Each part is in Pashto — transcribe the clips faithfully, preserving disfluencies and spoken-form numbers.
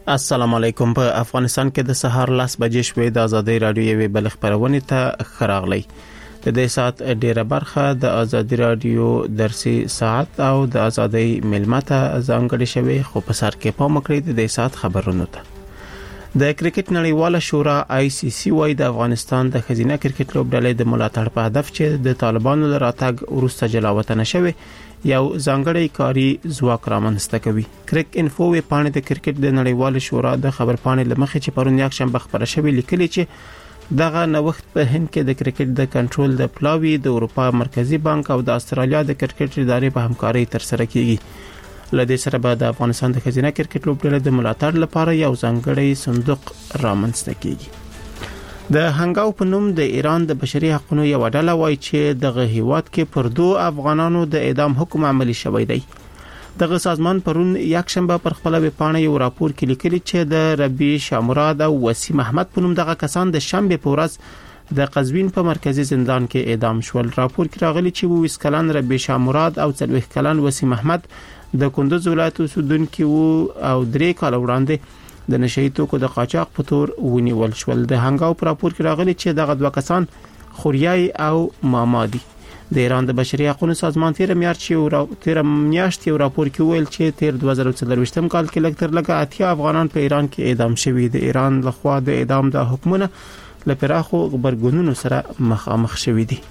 السلام علیکم. په افغانستان کې د سهار لاس بجې شوې د ازادي رادیو یوې بل خبرونه ته خراغلی. د دې سات ډیره برخه د ازادي رادیو درسي ساعت او د ازادي ملمته ځانګړي شوی خو په سر کې پام کړی د دې سات خبرونه ته. د کرکټ نړیواله شورا آی سی سی وايي د افغانستان د خزینه کرکټ لوبډلې د ملاتړ په هدف چې د طالبانو لراتګ ورسته جلاوطن شوی یو ځانګړی کاری ځواک رامنځته کوي. کرک انفو وی پاڼې د کرکټ د نړیوال شورا د خبر پاڼې لمخې چې پرون یک شنبه خبره شوې لیکلي چې دغه نوښت په هند کې د کرکټ د کنټرول د پلاوی د اروپا مرکزی بانک او د استرالیا د کرکټ ادارې په همکاري تر سره کیږي. لدې سره به د افغانستان د خزینه کرکټ لوبډلې د ملاتړ لپاره یو ځانګړی صندوق رامنځته کیږي. د هنګاو په نوم د ایران د بشري حقوقو یو ډله وایي چې دغه هیواد کې پر دوه افغانانو د اعدام حکم عملی شوی دی. دغه سازمان پرون یک شنبه پر خپل ویب پاڼه یو راپور کې لیکلي چې د ربی شامراد او وسیم احمد په نوم دغه کسان د شنبه په ورځ د قزوین په مرکزی زندان کې اعدام شول. راپور کې راغلي چې ویس کلن ربی شامراد او څلوېښت کلن وسیم احمد د کندوز ولایت اوسیدونکي وو او درې کال وړاندې د نشئی توکو د قاچاق په تور ونیول شول. د هنګاو په راپور کې راغلي چې دغه دوه کسان خوریای او مامادي. د ایران د بشري حقوقو سازمان تیر میاشت یو تیر میاشت یو راپور کې ویل چې تیر دوه زره څلرویشتم کال کې لږ تر لږه اتیا افغانان په ایران کې اعدام شوي. د ایران لخوا د اعدام د حکمونه لپاره خبرګونونو سره مخامخ شوي دي.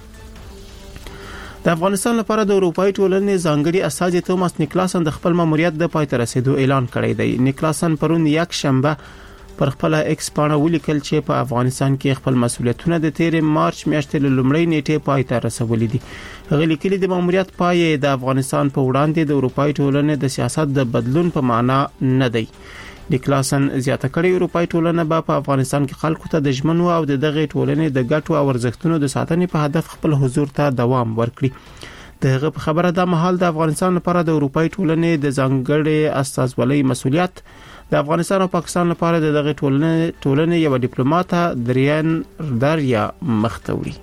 د افغانستان لپاره د اروپאי ټولنې ځانګړي استازي توماس نیکلاسن د خپل ماموریت د پای ته رسیدو اعلان کړی دی. نیکلاسن پرون یک شنبه پر خپل ایکس پاڼه ولیکل چې په افغانستان کې خپل مسولیتونه د تیر مارچ میاشتې لومړۍ نیټه پای ته رسولې دي. هغه لیکلي د ماموریت پای د افغانستان په وړاندې د اروپאי ټولنې د سیاست د بدلون په معنا نه دی. نیکلاسن زیاته کړی اروپאי ټولنه به په افغانستان کې خلکو ته د ژمنو او د دغه ټولنې د ګټو او ارزښتونو د ساتنې په هدف خپل حضور ته دوام ورکړي. دغه په خبره د مهال د افغانستان لپاره د اروپאי ټولنې د ځانګړي استازولۍ مسولیت د افغانستان او پاکستان لپاره د دغه ټولنې ټولنې یو ډیپلوماټ دریان دریا مختوري.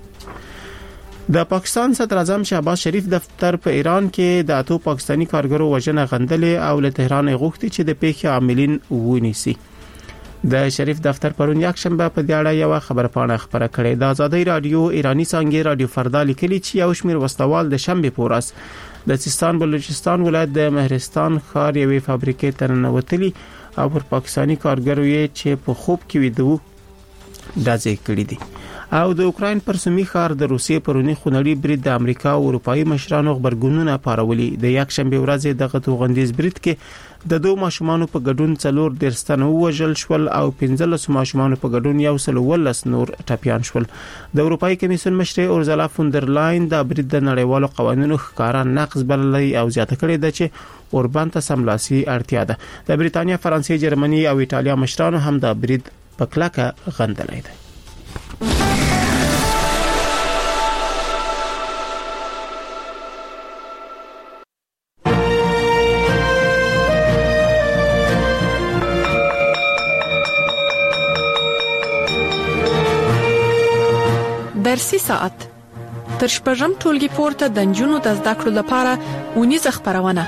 د پاکستان صدر اعظم شهباز شریف دفتر په ایران کې د اتو پاکستانی کارګرو وژنه غندلې او له تهران غوښتي چې د پیښې عاملین ونیسي. د شریف دفتر پرون یک شنبه په دې اړه یو خبرپاڼه خبره کړې. د ازادي رادیو ایرانی څنګه رادیو فردا لیکلي چې یو شمېر وسوال د شنبه په ورځ د سیستان بلوچستان ولایت د مهرستان ښار یوې فابریکې ته ننوتلي او پر پاکستانی کارګرو یې چې په خوب کې ویدو دازې کړې دي. او د اوکراین پر سیمه ښار د روسیې پرونی خونړی برید د امریکا او اروپאי مشرانو خبرګونونه پارولي. د یک شنبه ورځ دغه توغندیز برید کې د دوه ماشومان په ګډون څلور درستنه وژل شول او پنځلس ماشومان په ګډون یو سل ولس نور ټپيان شول. د اروپאי کمیسیون مشر اورزلا فوندرلاین د برید د نړیوالو قوانینو ښکارا نقض بللی او زیاته کړې ده چې اوربان ته سملاسي اړتیا ده. د بریتانیا، فرانسې، جرمني او ایټالیا مشرانو هم د برید په کلکه غندلای دي. درسي ساعت تر شپږم ټولګي پورته د نجونو د زده کړو لپاره ونیزه خبرونه.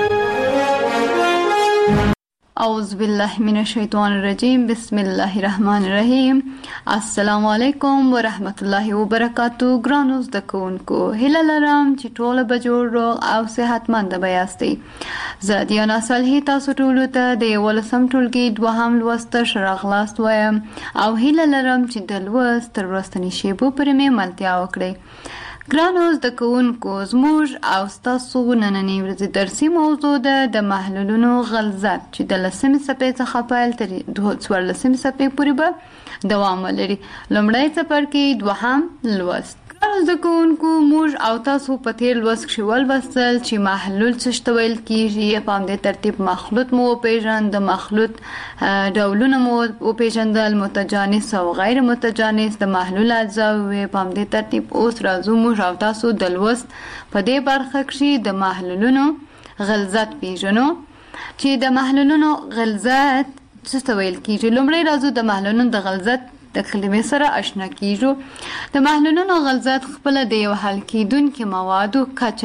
اعوذ بالله من الشیطان الرجیم. بسم الله الرحمن الرحیم. السلام علیکم ورحمت الله وبرکاتو. ګرانو زده کوونکو، هیله لرم چې ټول به جوړ روغ او صحتمند به یاستئ. زه دیانا صالحی تاسو ټول ته د ولسم ټولګي دوهم لوست شراغلاست وایم او هیله لرم چې د لوست تر ورستنی شیبو پرې مې ملتیا وکړئ. ګرانو زده کوونکو، زموږ او ستاسو نننۍ ورځې درسي موضوع ده د محلولونو غلظت چې د لسمې صفحې څخه پیل تر څوارلسمې صفحې پورې به دوام ولري. لومړی څپرکی دوهم لوست. ګرانو زده کوونکو، موږ او تاسو په تیر لوست کې ولوستل چې محلول څه ته ویل کیږي. په همدې ترتیب مخلوط مو وپیژند، د مخلوط ډولونه مو وپیژندل، متجانس او غیر متجانس، د محلول اجزا وې. په همدې ترتیب اوس راځو موږ او تاسو د لوست په دې برخه کې د محلولونو غلظت پیژنو چې د محلولونو غلظت څه ته ویل کیږي. لومړی راځو د محلولونو د غلظت د کلمې سره آشنا کیږو. د محلولونو غلظت خپل د یو حل کیدونکو موادو کچه